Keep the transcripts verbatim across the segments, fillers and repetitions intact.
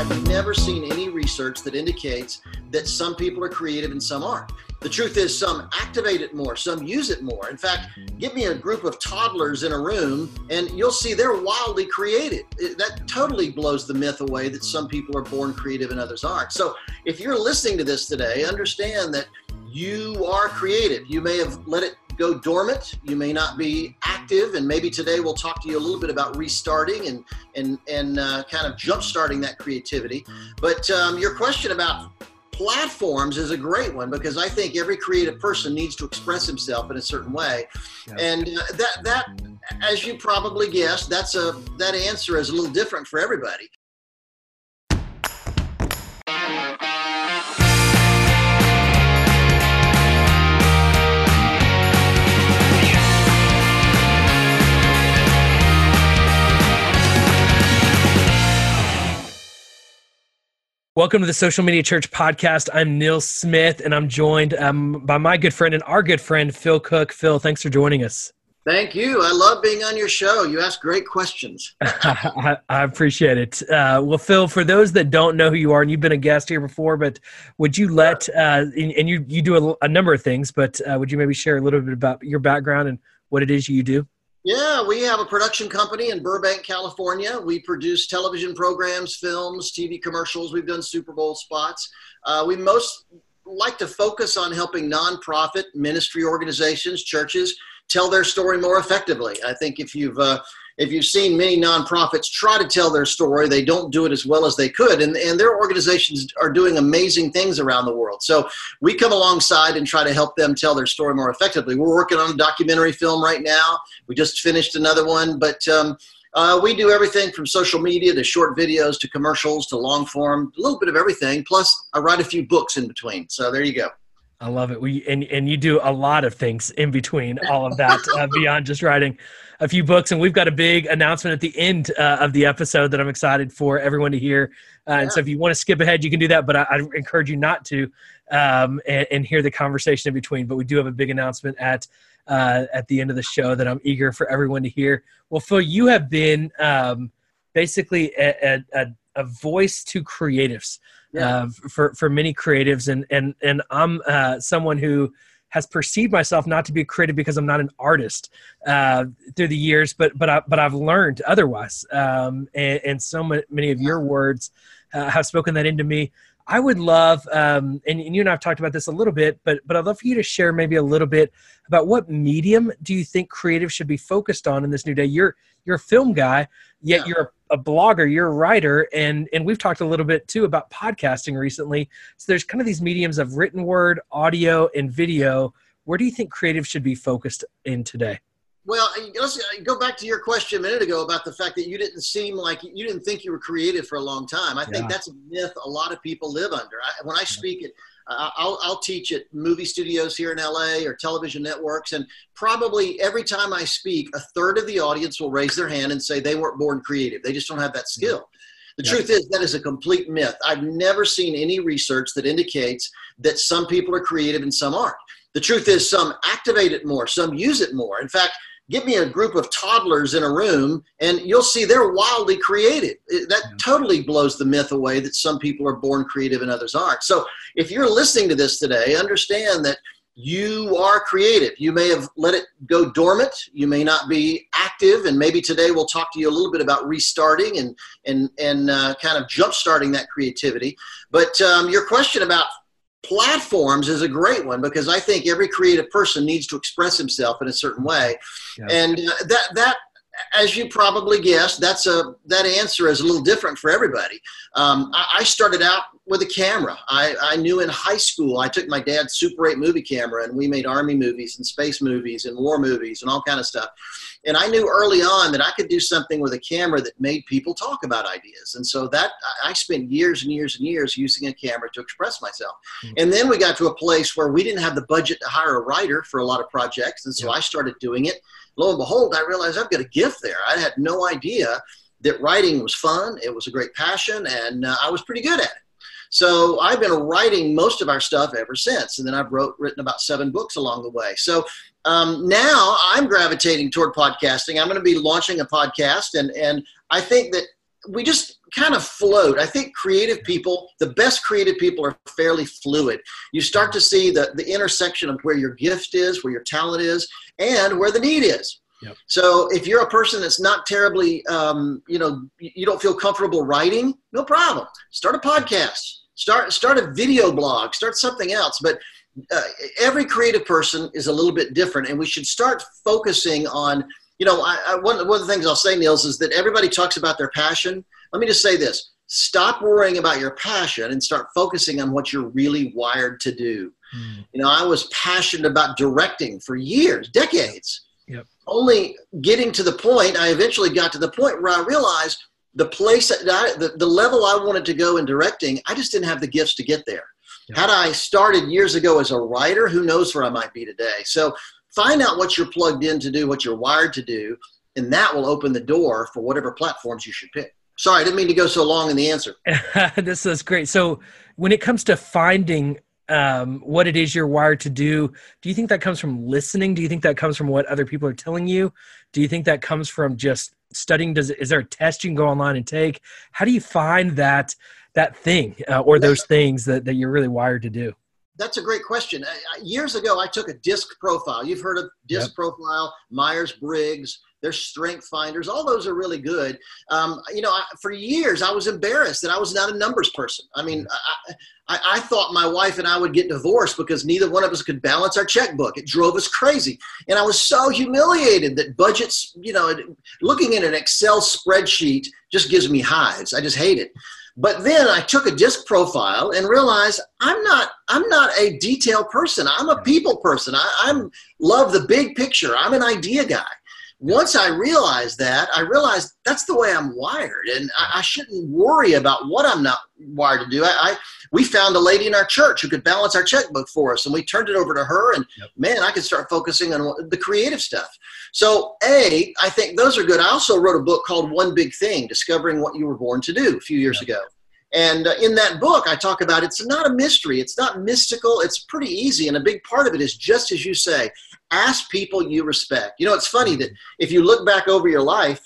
I've never seen any research that indicates that some people are creative and some aren't. The truth is some activate it more, some use it more. In fact, give me a group of toddlers in a room and you'll see they're wildly creative. It, that totally blows the myth away that some people are born creative and others aren't. So if you're listening to this today, understand that you are creative. You may have let it go dormant. You may not be active. And maybe today we'll talk to you a little bit about restarting and, and, and uh, kind of jump-starting that creativity. But um, your question about platforms is a great one because I think every creative person needs to express himself in a certain way. Yeah. And uh, that, that, as you probably guessed, that's a, that answer is a little different for everybody. Welcome to the Social Media Church podcast. I'm Neil Smith, and I'm joined um, by my good friend and our good friend, Phil Cook. Phil, thanks for joining us. Thank you. I love being on your show. You ask great questions. I, I appreciate it. Uh, well, Phil, for those that don't know who you are, and you've been a guest here before, but would you let, uh, and, and you, you do a, a number of things, but uh, would you maybe share a little bit about your background and what it is you do? Yeah, we have a production company in Burbank, California. We produce television programs, films, T V commercials. We've done Super Bowl spots. Uh, we most like to focus on helping nonprofit ministry organizations, churches, tell their story more effectively. I think if you've uh, if you've seen many nonprofits try to tell their story, they don't do it as well as they could. And, and their organizations are doing amazing things around the world. So we come alongside and try to help them tell their story more effectively. We're working on a documentary film right now. We just finished another one. But um, uh, we do everything from social media to short videos to commercials to long form, a little bit of everything. Plus, I write a few books in between. So there you go. I love it. We and, and you do a lot of things in between all of that uh, beyond just writing a few books. And we've got a big announcement at the end uh, of the episode that I'm excited for everyone to hear. Uh, yeah. And so if you want to skip ahead, you can do that. But I, I encourage you not to um, and, and hear the conversation in between. But we do have a big announcement at uh, at the end of the show that I'm eager for everyone to hear. Well, Phil, you have been um, basically a, a, a voice to creatives. Yeah. Uh, for, for many creatives. And, and, and I'm uh, someone who has perceived myself not to be a creative because I'm not an artist uh, through the years, but, but, I, but I've learned otherwise. Um, and, and so many of your words uh, have spoken that into me. I would love, um, and, and you and I have talked about this a little bit, but, but I'd love for you to share maybe a little bit about what medium do you think creatives should be focused on in this new day? You're, you're a film guy, yet yeah. you're a, a blogger, you're a writer, and, and we've talked a little bit too about podcasting recently. So there's kind of these mediums of written word, audio, and video. Where do you think creatives should be focused in today? Well, let's go back to your question a minute ago about the fact that you didn't seem like you didn't think you were creative for a long time. I yeah. think that's a myth a lot of people live under. I, when I speak at, uh, I'll, I'll teach at movie studios here in L A or television networks, and probably every time I speak, a third of the audience will raise their hand and say they weren't born creative. They just don't have that skill. The yeah. truth is that is a complete myth. I've never seen any research that indicates that some people are creative and some aren't. The truth is some activate it more, some use it more. In fact, give me a group of toddlers in a room and you'll see they're wildly creative. It, that yeah. totally blows the myth away that some people are born creative and others aren't. So if you're listening to this today, understand that you are creative. You may have let it go dormant. You may not be active. And maybe today we'll talk to you a little bit about restarting and, and, and uh, kind of jump-starting that creativity. But um, your question about platforms is a great one because I think every creative person needs to express himself in a certain way. Yeah. And uh, that, that, as you probably guessed, that's a, that answer is a little different for everybody. Um, I, I started out with a camera. I, I knew in high school, I took my dad's Super eight movie camera and we made Army movies and space movies and war movies and all kind of stuff. And I knew early on that I could do something with a camera that made people talk about ideas. And so that I spent years and years and years using a camera to express myself. Mm-hmm. And then we got to a place where we didn't have the budget to hire a writer for a lot of projects. And so yeah. I started doing it. Lo and behold, I realized I've got a gift there. I had no idea that writing was fun. It was a great passion and uh, I was pretty good at it. So I've been writing most of our stuff ever since. And then I've wrote, written about seven books along the way. So um, now I'm gravitating toward podcasting. I'm going to be launching a podcast. And, and I think that we just kind of float. I think creative people, the best creative people are fairly fluid. You start to see the, the intersection of where your gift is, where your talent is, and where the need is. Yep. So if you're a person that's not terribly, um, you know, you don't feel comfortable writing, no problem. Start a podcast, start, start a video blog, start something else. But uh, every creative person is a little bit different, and we should start focusing on, you know, I, I, one, one of the things I'll say, Niels, is that everybody talks about their passion. Let me just say this. Stop worrying about your passion and start focusing on what you're really wired to do. Mm. You know, I was passionate about directing for years, decades. Yep. Only getting to the point, I eventually got to the point where I realized the place, that I, the, the level I wanted to go in directing, I just didn't have the gifts to get there. Yep. Had I started years ago as a writer, who knows where I might be today. So find out what you're plugged in to do, what you're wired to do, and that will open the door for whatever platforms you should pick. Sorry, I didn't mean to go so long in the answer. This is great. So when it comes to finding um, what it is you're wired to do, do you think that comes from listening? Do you think that comes from what other people are telling you? Do you think that comes from just studying? Does is there a test you can go online and take? How do you find that that thing uh, or those things that, that you're really wired to do? That's a great question. Uh, years ago, I took a DISC profile. You've heard of DISC Yep. profile, Myers-Briggs, there's strength finders. All those are really good. Um, you know, I, for years, I was embarrassed that I was not a numbers person. I mean, I, I, I thought my wife and I would get divorced because neither one of us could balance our checkbook. It drove us crazy. And I was so humiliated that budgets, you know, looking at an Excel spreadsheet just gives me hives. I just hate it. But then I took a DISC profile and realized I'm not, I'm not a detail person. I'm a people person. I I'm, love the big picture. I'm an idea guy. Once I realized that, I realized that's the way I'm wired, and I, I shouldn't worry about what I'm not wired to do. I, I we found a lady in our church who could balance our checkbook for us, and we turned it over to her, and yep. man, I could start focusing on the creative stuff. So, A, I think those are good. I also wrote a book called One Big Thing, Discovering What You Were Born to Do a few years yep. ago. And uh, in that book, I talk about it's not a mystery. It's not mystical. It's pretty easy. And a big part of it is just as you say, ask people you respect. You know, it's funny that if you look back over your life,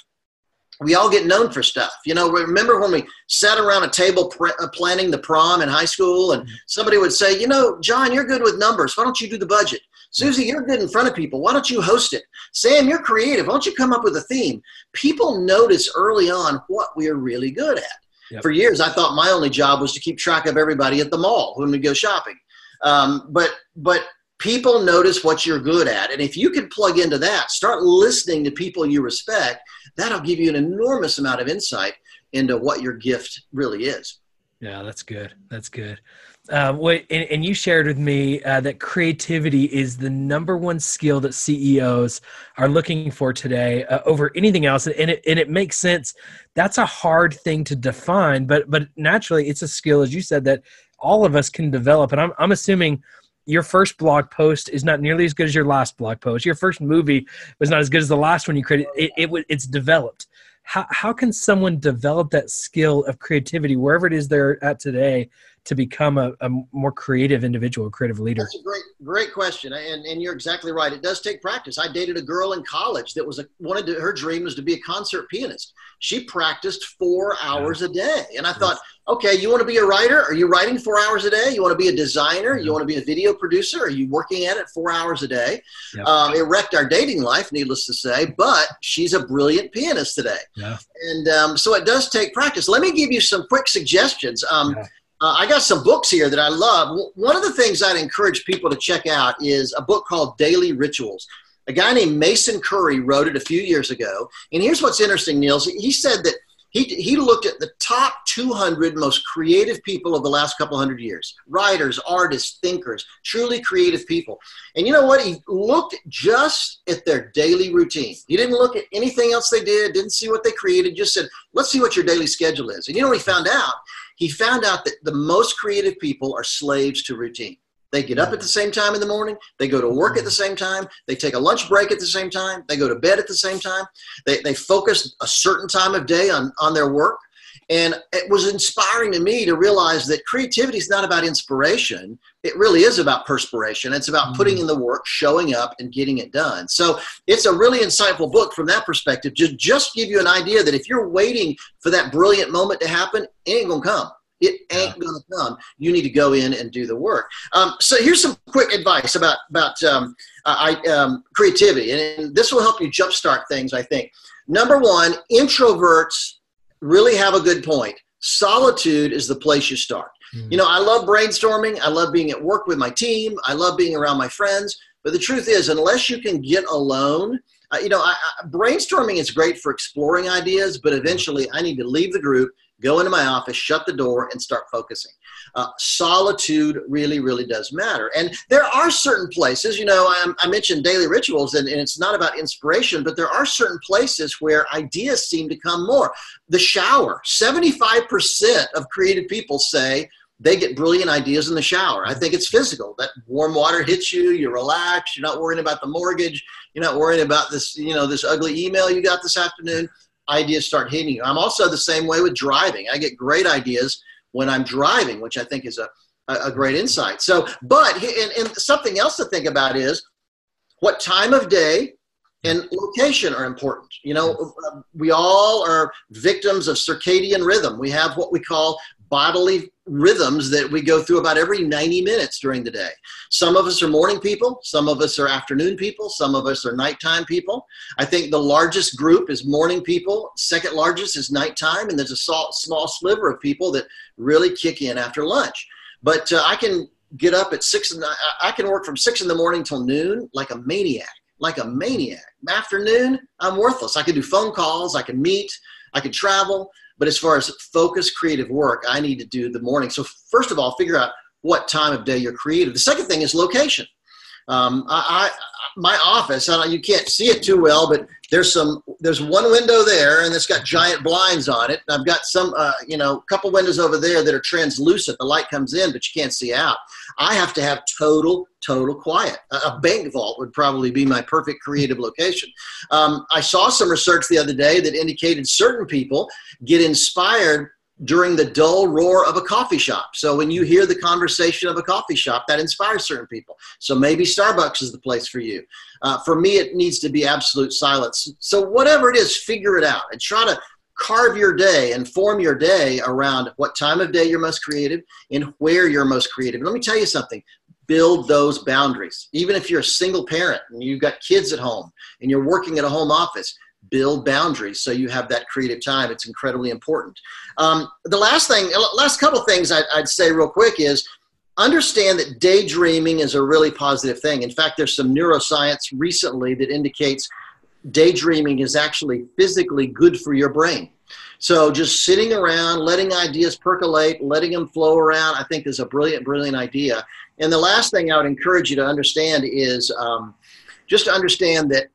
we all get known for stuff. You know, remember when we sat around a table pr- uh, planning the prom in high school and somebody would say, you know, John, you're good with numbers. Why don't you do the budget? Susie, you're good in front of people. Why don't you host it? Sam, you're creative. Why don't you come up with a theme? People notice early on what we are really good at. Yep. For years, I thought my only job was to keep track of everybody at the mall when we go shopping. Um, but but people notice what you're good at. And if you can plug into that, start listening to people you respect, that'll give you an enormous amount of insight into what your gift really is. Yeah, that's good. That's good. Uh, wait, and, and you shared with me uh, that creativity is the number one skill that C E Os are looking for today uh, over anything else. And it, and it makes sense. That's a hard thing to define, but but naturally it's a skill, as you said, that all of us can develop. And I'm I'm assuming your first blog post is not nearly as good as your last blog post. Your first movie was not as good as the last one you created. It, it it's developed. How how can someone develop that skill of creativity wherever it is they're at today to become a, a more creative individual, a creative leader? That's a great, great question. And, and you're exactly right. It does take practice. I dated a girl in college that was a, wanted to, her dream was to be a concert pianist. She practiced four hours a day. And I thought, okay, you want to be a writer? Are you writing four hours a day? You want to be a designer? You want to be a video producer? Are you working at it four hours a day? Yep. Um, it wrecked our dating life, needless to say, but she's a brilliant pianist today. Yeah. And um, so it does take practice. Let me give you some quick suggestions. Um, yeah. Uh, I got some books here that I love. One of the things I'd encourage people to check out is a book called Daily Rituals. A guy named Mason Curry wrote it a few years ago. And here's what's interesting, Niels. He said that he, he looked at the top two hundred most creative people of the last couple hundred years. Writers, artists, thinkers, truly creative people. And you know what? He looked just at their daily routine. He didn't look at anything else they did, didn't see what they created, just said, let's see what your daily schedule is. And you know what he found out? He found out that the most creative people are slaves to routine. They get up at the same time in the morning. They go to work at the same time. They take a lunch break at the same time. They go to bed at the same time. They, they focus a certain time of day on, on their work. And it was inspiring to me to realize that creativity is not about inspiration. It really is about perspiration. It's about putting in the work, showing up, and getting it done. So it's a really insightful book from that perspective, to just give you an idea that if you're waiting for that brilliant moment to happen, it ain't going to come. It ain't yeah. going to come. You need to go in and do the work. Um, so here's some quick advice about, about um, I, um, creativity. And this will help you jumpstart things, I think. Number one, introverts really have a good point. Solitude is the place you start. Mm-hmm. You know, I love brainstorming. I love being at work with my team. I love being around my friends. But the truth is, unless you can get alone, uh, you know, I, I, brainstorming is great for exploring ideas, but eventually I need to leave the group, go into my office, shut the door, and start focusing. Uh, solitude really, really does matter. And there are certain places, you know, I, I mentioned daily rituals, and, and it's not about inspiration, but there are certain places where ideas seem to come more. The shower. seventy-five percent of creative people say they get brilliant ideas in the shower. I think it's physical. That warm water hits you, you relax, you're not worrying about the mortgage, you're not worrying about this, you know, this ugly email you got this afternoon. Ideas start hitting you. I'm also the same way with driving. I get great ideas when I'm driving, which I think is a, a great insight. So, but, and, and something else to think about is what time of day and location are important. You know, we all are victims of circadian rhythm. We have what we call bodily rhythms that we go through about every ninety minutes during the day. Some of us are morning people. Some of us are afternoon people. Some of us are nighttime people. I think the largest group is morning people. Second largest is nighttime. And there's a small, small sliver of people that really kick in after lunch. But uh, I can get up at six, and I can work from six in the morning till noon like a maniac, like a maniac. Afternoon, I'm worthless. I can do phone calls. I can meet. I can travel. But as far as focused creative work, I need to do the morning. So first of all, figure out what time of day you're creative. The second thing is location. Um, I, I, my office, I don't, you can't see it too well, but there's some, there's one window there and it's got giant blinds on it. I've got some, uh, you know, couple windows over there that are translucent. The light comes in, but you can't see out. I have to have total, total quiet. A, a bank vault would probably be my perfect creative location. Um, I saw some research the other day that indicated certain people get inspired during the dull roar of a coffee shop. So when you hear the conversation of a coffee shop, that inspires certain people. So maybe Starbucks is the place for you. Uh, for me, it needs to be absolute silence. So whatever it is, figure it out and try to carve your day and form your day around what time of day you're most creative and where you're most creative. And let me tell you something. Build those boundaries. Even if you're a single parent and you've got kids at home and you're working at a home office, build boundaries so you have that creative time. It's incredibly important. Um, the last thing, last couple things I'd, I'd say real quick is understand that daydreaming is a really positive thing. In fact, there's some neuroscience recently that indicates daydreaming is actually physically good for your brain. So just sitting around, letting ideas percolate, letting them flow around, I think is a brilliant, brilliant idea. And the last thing I would encourage you to understand is um, just to understand that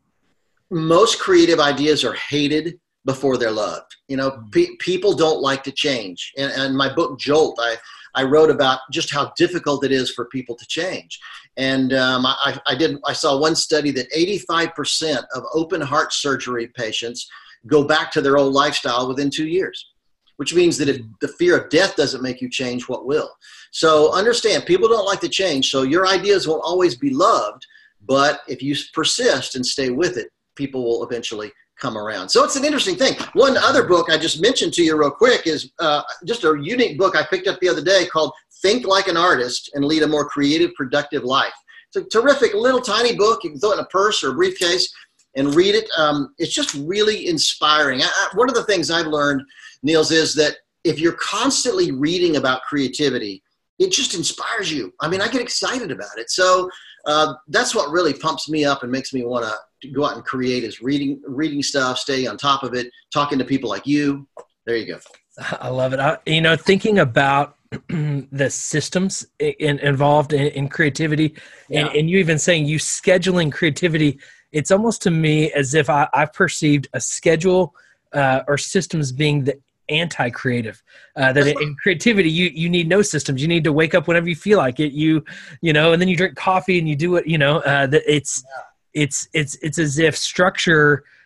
most creative ideas are hated before they're loved. You know, pe- people don't like to change. And, and my book, Jolt, I, I wrote about just how difficult it is for people to change. And um, I, I did. I saw one study that eighty-five percent of open heart surgery patients go back to their old lifestyle within two years, which means that if the fear of death doesn't make you change, what will? So understand, people don't like to change. So your ideas won't always be loved, but if you persist and stay with it, people will eventually come around. So it's an interesting thing. One other book I just mentioned to you real quick is uh, just a unique book I picked up the other day called Think Like an Artist and Lead a More Creative, Productive Life. It's a terrific little tiny book. You can throw it in a purse or a briefcase and read it. Um, it's just really inspiring. I, I, one of the things I've learned, Niels, is that if you're constantly reading about creativity, it just inspires you. I mean, I get excited about it. So uh, that's what really pumps me up and makes me want to go out and create is reading, reading stuff, stay on top of it, talking to people like you. There you go. I love it. I, you know, thinking about the systems in, involved in, in creativity and, yeah. and you even saying you scheduling creativity, it's almost to me as if I, I've perceived a schedule uh, or systems being the anti-creative, uh, that in, in creativity, you, you need no systems. You need to wake up whenever you feel like it, you, you know, and then you drink coffee and you do it, you know, uh, that it's, yeah. it's, it's, it's as if structure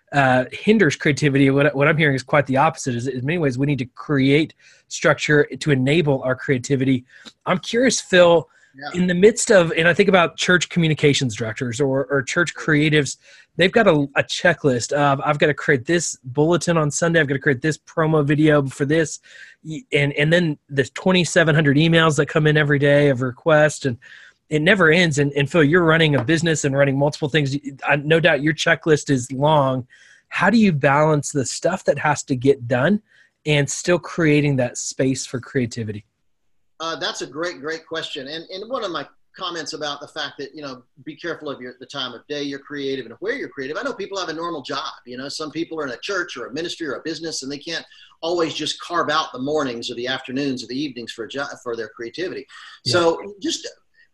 uh, hinders creativity. What, what I'm hearing is quite the opposite. Is in many ways we need to create structure to enable our creativity. I'm curious, Phil, yeah. in the midst of, and I think about church communications directors or, or church creatives, they've got a, a checklist of, I've got to create this bulletin on Sunday. I've got to create this promo video for this. And, and then the twenty-seven hundred emails that come in every day of requests, and it never ends. And, and Phil, you're running a business and running multiple things. I, no doubt your checklist is long. How do you balance the stuff that has to get done and still creating that space for creativity? Uh, that's a great, great question. And, and one of my comments about the fact that, you know, be careful of your, the time of day you're creative and where you're creative. I know people have a normal job. You know, some people are in a church or a ministry or a business, and they can't always just carve out the mornings or the afternoons or the evenings for a job, for their creativity. Yeah. So just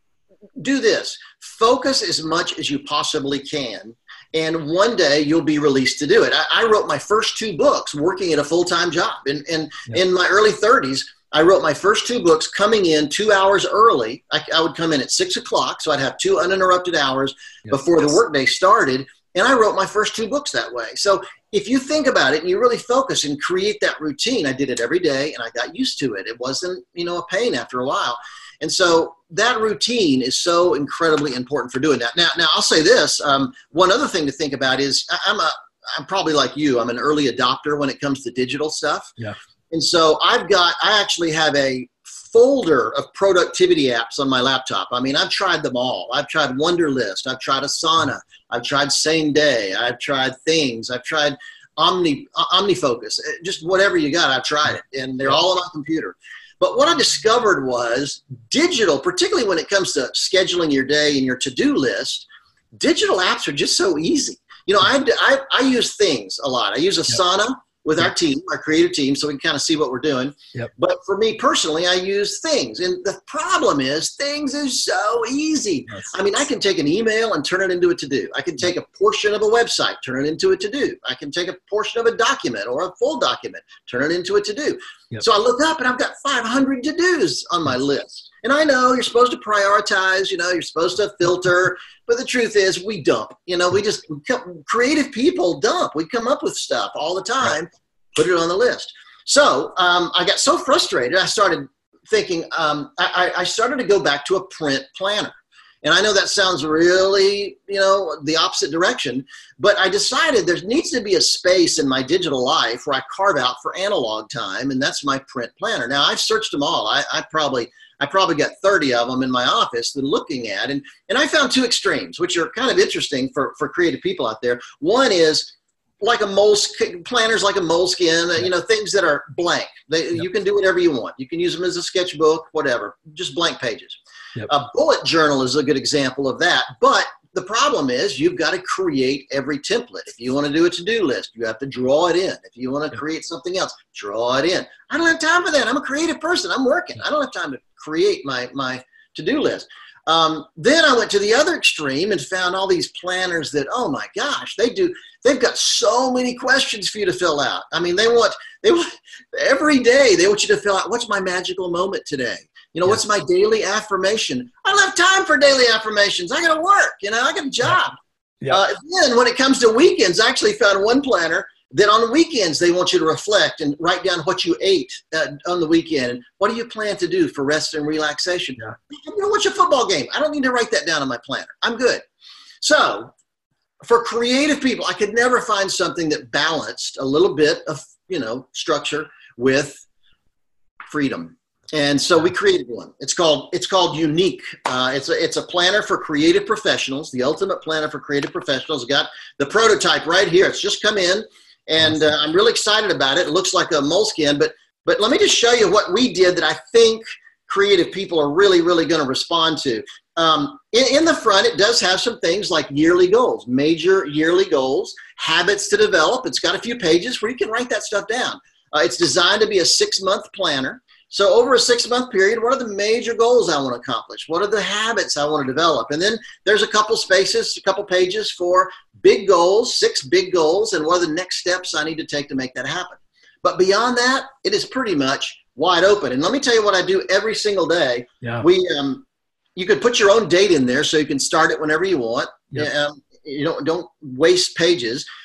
do this. Focus as much as you possibly can. And one day you'll be released to do it. I, I wrote my first two books working at a full-time job. And, and yeah. in my early thirties, I wrote my first two books coming in two hours early. I, I would come in at six o'clock, so I'd have two uninterrupted hours yes. before the workday started. And I wrote my first two books that way. So if you think about it and you really focus and create that routine, I did it every day and I got used to it. It wasn't, you know, a pain after a while. And so that routine is so incredibly important for doing that. Now, now I'll say this. Um, one other thing to think about is I'm a, I'm probably like you. I'm an early adopter when it comes to digital stuff. Yeah. And so I've got, I actually have a folder of productivity apps on my laptop. I mean, I've tried them all. I've tried Wunderlist. I've tried Asana. I've tried Same Day. I've tried Things. I've tried Omni, OmniFocus. Just whatever you got, I've tried it. And they're all on my computer. But what I discovered was digital, particularly when it comes to scheduling your day and your to-do list, digital apps are just so easy. You know, I, I, I use Things a lot. I use Asana. Yep. with our team, our creative team, so we can kind of see what we're doing. Yep. But for me personally, I use Things. And the problem is Things is so easy. Yes. I mean, I can take an email and turn it into a to-do. I can take a portion of a website, turn it into a to-do. I can take a portion of a document or a full document, turn it into a to-do. Yep. So I look up and I've got five hundred to-dos on my list. And I know you're supposed to prioritize, you know, you're supposed to filter, but the truth is we dump, you know, we just, creative people dump. We come up with stuff all the time, put it on the list. So um, I got so frustrated, I started thinking, um, I, I started to go back to a print planner. And I know that sounds really, you know, the opposite direction, but I decided there needs to be a space in my digital life where I carve out for analog time, and that's my print planner. Now, I've searched them all. I, I probably I probably got thirty of them in my office that I'm looking at, and, and I found two extremes, which are kind of interesting for, for creative people out there. One is like a moleskin, planners like a moleskin, you know, things that are blank. They, yep. You can do whatever you want. You can use them as a sketchbook, whatever, just blank pages. Yep. A bullet journal is a good example of that. But the problem is you've got to create every template. If you want to do a to-do list, you have to draw it in. If you want to yep. create something else, draw it in. I don't have time for that. I'm a creative person. I'm working. I don't have time to create my, my to-do list. Um, then I went to the other extreme and found all these planners that, oh my gosh, they do, they've got so many questions for you to fill out. I mean, they want, they want, every day they want you to fill out, what's my magical moment today? You know, yes. what's my daily affirmation? I don't have time for daily affirmations. I got to work, you know, I got a job. Yeah. Uh, then when it comes to weekends, I actually found one planner that on the weekends, they want you to reflect and write down what you ate uh, on the weekend. And what do you plan to do for rest and relaxation? Yeah. You know, watch a football game. I don't need to write that down on my planner. I'm good. So for creative people, I could never find something that balanced a little bit of, you know, structure with freedom. And so we created one. It's called, it's called Unique. Uh, it's a, it's a planner for creative professionals, the ultimate planner for creative professionals. Got the prototype right here. It's just come in. And uh, I'm really excited about it. It looks like a moleskin, but but let me just show you what we did that I think creative people are really, really going to respond to. Um, in, in the front, it does have some things like yearly goals, major yearly goals, habits to develop. It's got a few pages where you can write that stuff down. Uh, it's designed to be a six-month planner. So over a six-month period, what are the major goals I want to accomplish? What are the habits I want to develop? And then there's a couple spaces, a couple pages for big goals, six big goals, and what are the next steps I need to take to make that happen. But beyond that, it is pretty much wide open. And let me tell you what I do every single day. Yeah. We, um, you could put your own date in there so you can start it whenever you want. Yep. Um, you don't, don't waste pages.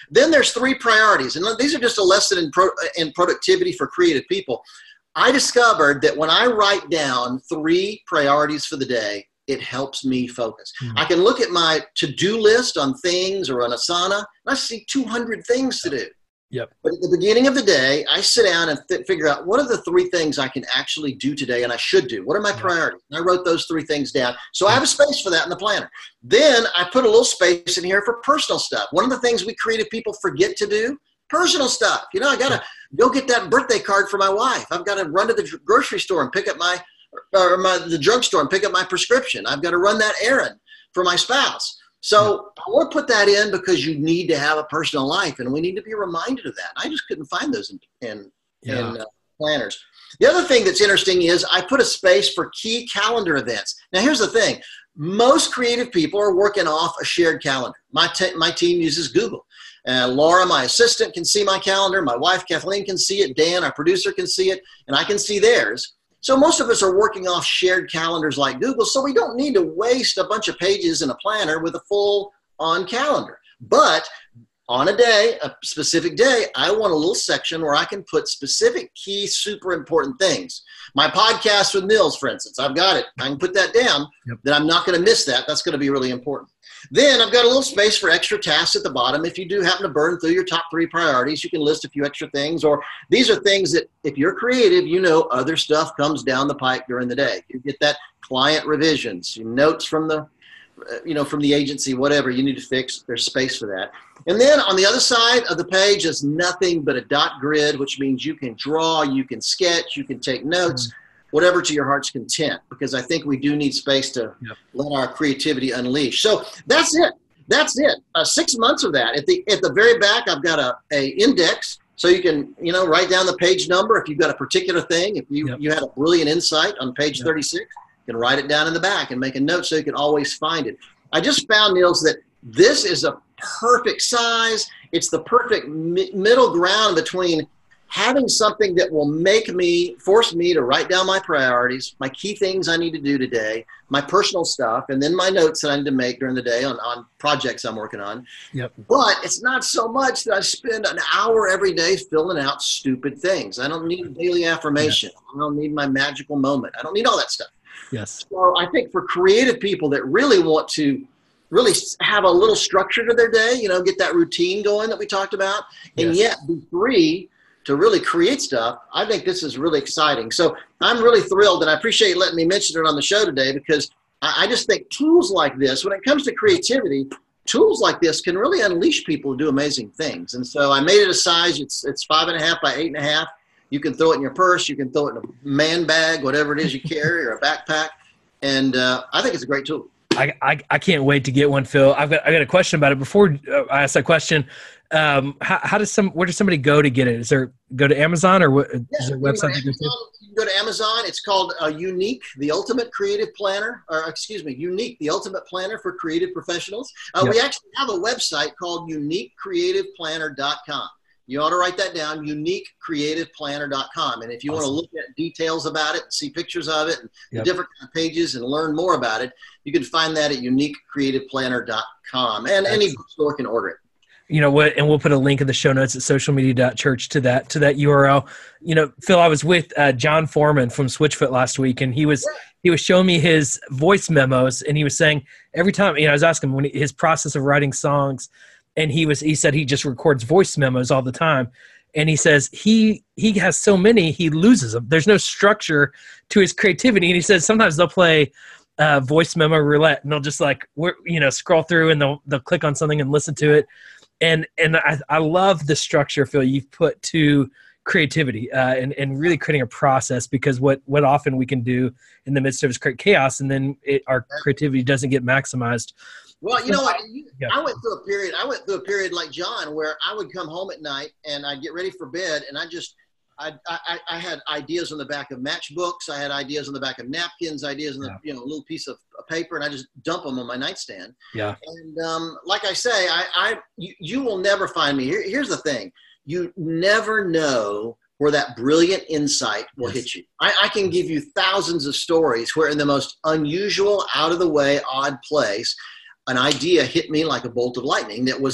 Then there's three priorities. And these are just a lesson in, pro, in productivity for creative people. I discovered that when I write down three priorities for the day, it helps me focus. Mm-hmm. I can look at my to-do list on things or on Asana, and I see two hundred things to do. Yep. But at the beginning of the day, I sit down and th- figure out what are the three things I can actually do today and I should do. What are my priorities? And I wrote those three things down. So I have a space for that in the planner. Then I put a little space in here for personal stuff. One of the things we creative people forget to do, personal stuff. You know, I got to go get that birthday card for my wife. I've got to run to the grocery store and pick up my, or my, the drugstore and pick up my prescription. I've got to run that errand for my spouse. So I want to put that in because you need to have a personal life, and we need to be reminded of that. I just couldn't find those in, in, yeah. in uh, planners. The other thing that's interesting is I put a space for key calendar events. Now, here's the thing. Most creative people are working off a shared calendar. My, te- my team uses Google. Uh, Laura, my assistant, can see my calendar. My wife, Kathleen, can see it. Dan, our producer, can see it, and I can see theirs. So most of us are working off shared calendars like Google, so we don't need to waste a bunch of pages in a planner with a full-on calendar. But on a day, a specific day, I want a little section where I can put specific key, super important things. My podcast with Nils, for instance, I've got it. I can put that down. Yep. That I'm not going to miss that. That's going to be really important. Then I've got a little space for extra tasks at the bottom. If you do happen to burn through your top three priorities, you can list a few extra things. Or these are things that if you're creative, you know other stuff comes down the pipe during the day. You get that client revisions, notes from the, you know, from the agency, whatever you need to fix. There's space for that. And then on the other side of the page is nothing but a dot grid, which means you can draw, you can sketch, you can take notes. Mm-hmm. Whatever to your heart's content, because I think we do need space to yep. let our creativity unleash. So that's it. That's it. Uh, six months of that. At the at the very back, I've got a, a index, so you can you know write down the page number if you've got a particular thing. If you, yep. you had a brilliant insight on page yep. thirty-six, you can write it down in the back and make a note so you can always find it. I just found, Nils, that this is a perfect size. It's the perfect mi- middle ground between having something that will make me, force me to write down my priorities, my key things I need to do today, my personal stuff, and then my notes that I need to make during the day on, on projects I'm working on. Yep. But it's not so much that I spend an hour every day filling out stupid things. I don't need a daily affirmation. Yes. I don't need my magical moment. I don't need all that stuff. Yes. So I think for creative people that really want to really have a little structure to their day, you know, get that routine going that we talked about, and yes. yet be free to really create stuff, I think this is really exciting. So I'm really thrilled, and I appreciate you letting me mention it on the show today, because I, I just think tools like this, when it comes to creativity, tools like this can really unleash people to do amazing things. And so I made it a size. It's it's five and a half by eight and a half. You can throw it in your purse. You can throw it in a man bag, whatever it is you carry, or a backpack. And uh, I think it's a great tool. I, I, I can't wait to get one, Phil. I've got I got a question about it. Before I ask that question, um, how, how does some where does somebody go to get it? Is there go to Amazon, or what? Yeah, is there a website you can, you can go to Amazon. It's called uh, Younique, the Ultimate Creative Planner, or excuse me, Younique, the Ultimate Planner for Creative Professionals. Uh, yep. We actually have a website called unique creative planner dot com. You ought to write that down, unique creative planner dot com. And if you awesome. want to look at details about it, see pictures of it, and yep. the different pages, and learn more about it, you can find that at unique creative planner dot com. And Excellent. Any bookstore can order it. You know what? And we'll put a link in the show notes at social media dot church to that to that U R L. You know, Phil, I was with uh, John Foreman from Switchfoot last week, and he was yeah. he was showing me his voice memos, and he was saying every time, you know, I was asking him when he, his process of writing songs. And he was, he said he just records voice memos all the time. And he says he, he has so many, he loses them. There's no structure to his creativity. And he says sometimes they'll play uh, voice memo roulette, and they'll just like, you know, scroll through, and they'll, they'll click on something and listen to it. And, and I, I love the structure, Phil, you've put to creativity uh, and, and really creating a process, because what, what often we can do in the midst of is create chaos, and then it, our creativity doesn't get maximized. Well, you know what? Yeah. I went through a period. I went through a period like John, where I would come home at night and I'd get ready for bed, and I just, I, I, I had ideas on the back of matchbooks. I had ideas on the back of napkins, ideas on the, yeah. you know, a little piece of paper, and I just dump them on my nightstand. Yeah. And um, like I say, I, I, you, you will never find me. Here, here's the thing: you never know where that brilliant insight will yes. hit you. I, I can give you thousands of stories where, in the most unusual, out of the way, odd place, an idea hit me like a bolt of lightning that was, yes.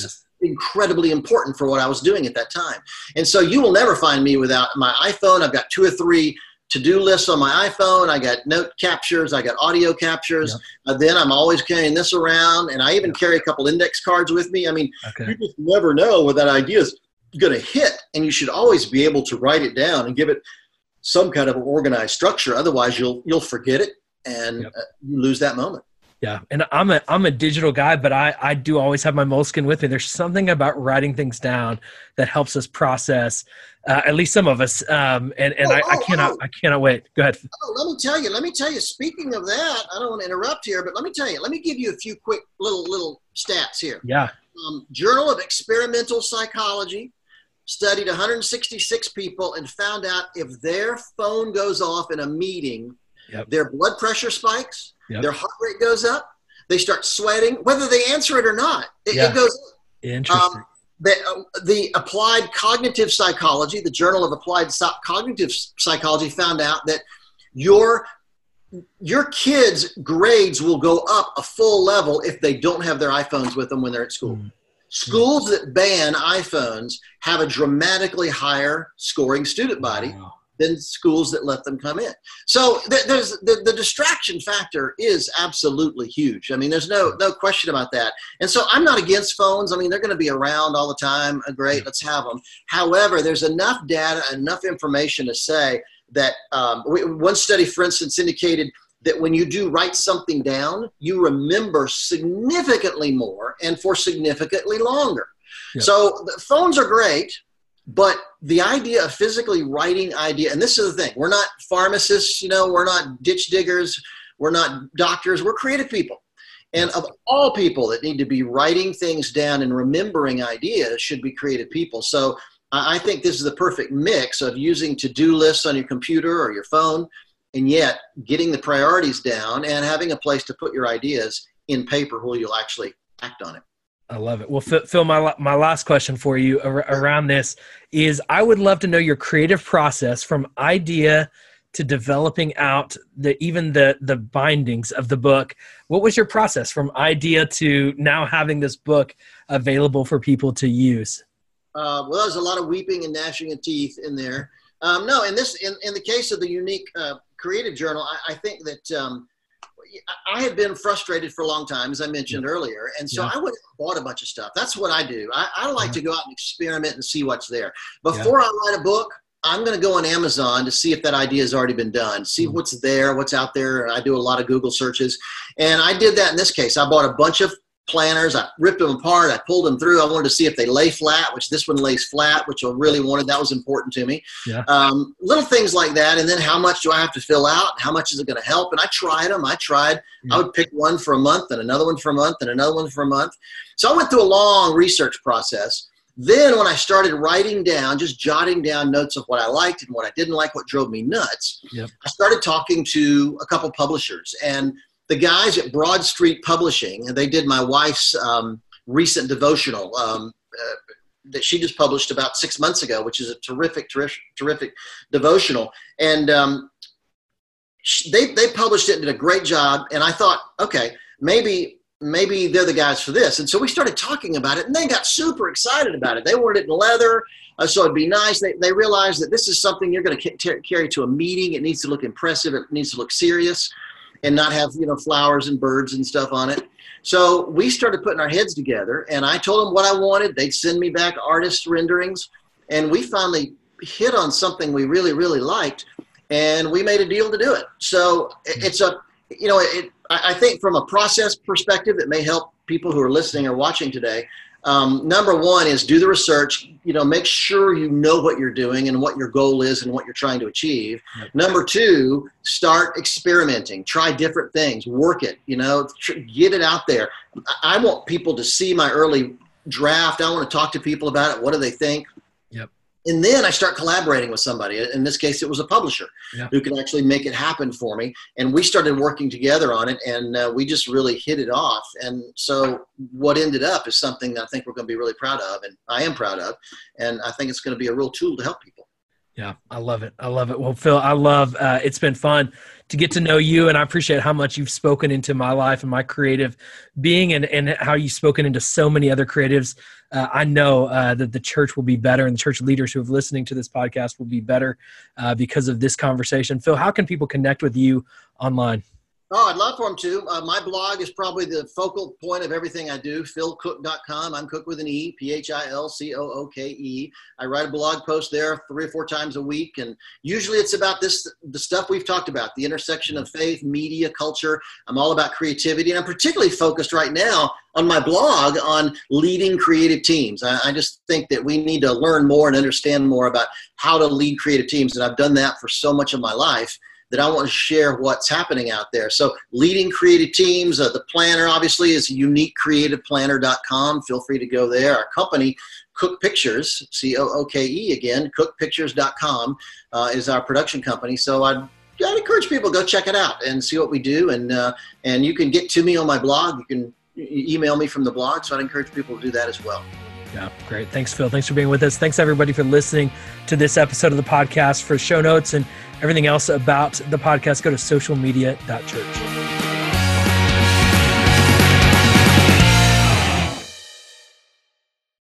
incredibly important for what I was doing at that time. And so you will never find me without my iPhone. I've got two or three to-do lists on my iPhone. I got note captures. I got audio captures. Yeah. Uh, then I'm always carrying this around, and I even yeah. carry a couple index cards with me. I mean, okay. you just never know where that idea is going to hit, and you should always be able to write it down and give it some kind of organized structure. Otherwise, you'll you'll forget it, and yep. uh, you lose that moment. Yeah, and I'm a I'm a digital guy, but I I do always have my Moleskine with me. There's something about writing things down that helps us process, uh, at least some of us. Um, and and oh, I, I cannot oh. I cannot wait. Go ahead. Oh, let me tell you. Let me tell you. Speaking of that, I don't want to interrupt here, but let me tell you. Let me give you a few quick little little stats here. Yeah. Um, Journal of Experimental Psychology studied one hundred sixty-six people and found out if their phone goes off in a meeting, yep. their blood pressure spikes. Yep. Their heart rate goes up. They start sweating, whether they answer it or not. It, yeah. it goes up. Interesting. Um, the, uh, the Applied Cognitive Psychology, the Journal of Applied so- Cognitive Psychology, found out that your your kids' grades will go up a full level if they don't have their iPhones with them when they're at school. Mm. Schools that ban iPhones have a dramatically higher scoring student body. Wow. Than schools that let them come in. So th- there's the, the distraction factor is absolutely huge. I mean, there's no no question about that. And so I'm not against phones. I mean, they're going to be around all the time. Great, let's have them. However, there's enough data, enough information to say that um, we, one study, for instance, indicated that when you do write something down, you remember significantly more and for significantly longer. Yep. So the phones are great. But the idea of physically writing idea, and this is the thing, we're not pharmacists, you know, we're not ditch diggers, we're not doctors, we're creative people. And of all people that need to be writing things down and remembering ideas should be creative people. So I think this is the perfect mix of using to-do lists on your computer or your phone, and yet getting the priorities down and having a place to put your ideas in paper where you'll actually act on it. I love it. Well, Phil, my my last question for you around this is I would love to know your creative process from idea to developing out the even the the bindings of the book. What was your process from idea to now having this book available for people to use? Uh, well, there's a lot of weeping and gnashing of teeth in there. Um, no, in this in, in the case of the unique uh, creative journal, I, I think that um, I had been frustrated for a long time, as I mentioned yeah. earlier. And so yeah. I went and bought a bunch of stuff. That's what I do. I, I like yeah. to go out and experiment and see what's there. Before yeah. I write a book, I'm going to go on Amazon to see if that idea has already been done, see mm-hmm. what's there, what's out there. I do a lot of Google searches. And I did that in this case. I bought a bunch of planners. I ripped them apart. I pulled them through. I wanted to see if they lay flat, which this one lays flat, which I really wanted. That was important to me. Yeah. Um, little things like that. And then how much do I have to fill out? How much is it going to help? And I tried them. I tried. Yeah. I would pick one for a month and another one for a month and another one for a month. So I went through a long research process. Then when I started writing down, just jotting down notes of what I liked and what I didn't like, what drove me nuts, yep. I started talking to a couple publishers. And the guys at Broad Street Publishing, and they did my wife's um, recent devotional um, uh, that she just published about six months ago, which is a terrific, terrific, terrific devotional. And um, they they published it and did a great job. And I thought, okay, maybe maybe they're the guys for this. And so we started talking about it, and they got super excited about it. They wanted it in leather, uh, so it'd be nice. They they realized that this is something you're going to ca- carry to a meeting. It needs to look impressive. It needs to look serious, and not have, you know, flowers and birds and stuff on it. So we started putting our heads together, and I told them what I wanted. They'd send me back artist renderings, and we finally hit on something we really, really liked, and we made a deal to do it. So it's a, you know, it, I think from a process perspective, it may help people who are listening or watching today. Um, number one is do the research, you know, make sure you know what you're doing and what your goal is and what you're trying to achieve. Yep. Number two, start experimenting, try different things, work it, you know, tr- get it out there. I want people to see my early draft. I want to talk to people about it. What do they think? Yep. And then I start collaborating with somebody. In this case, it was a publisher yeah. who could actually make it happen for me. And we started working together on it, and uh, we just really hit it off. And so what ended up is something that I think we're going to be really proud of, and I am proud of. And I think it's going to be a real tool to help people. Yeah, I love it. I love it. Well, Phil, I love, uh, it's been fun to get to know you, and I appreciate how much you've spoken into my life and my creative being, and, and how you've spoken into so many other creatives. Uh, I know uh, that the church will be better, and the church leaders who are listening to this podcast will be better uh, because of this conversation. Phil, how can people connect with you online? Oh, I'd love for them to. Uh, my blog is probably the focal point of everything I do, phil cook dot com. I'm Cook with an E, P H I L C O O K E. I write a blog post there three or four times a week, and usually it's about this, the stuff we've talked about, the intersection of faith, media, culture. I'm all about creativity, and I'm particularly focused right now on my blog on leading creative teams. I, I just think that we need to learn more and understand more about how to lead creative teams, and I've done that for so much of my life that I want to share what's happening out there. So leading creative teams, uh, the planner obviously is unique creative planner dot com. Feel free to go there. Our company, Cook Pictures, C O O K E again, cook pictures dot com uh, is our production company. So I'd, I'd encourage people to go check it out and see what we do. And, uh, and you can get to me on my blog. You can email me from the blog. So I'd encourage people to do that as well. Yeah, great. Thanks, Phil. Thanks for being with us. Thanks, everybody, for listening to this episode of the podcast. For show notes and everything else about the podcast, go to social media dot church.